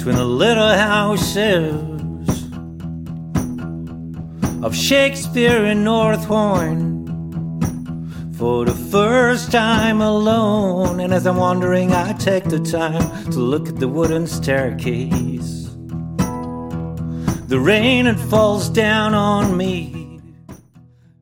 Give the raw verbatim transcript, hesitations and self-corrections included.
between the little houses of Shakespeare and Northhorn for the first time alone. And as I'm wandering, I take the time to look at the wooden staircase. The rain, it falls down on me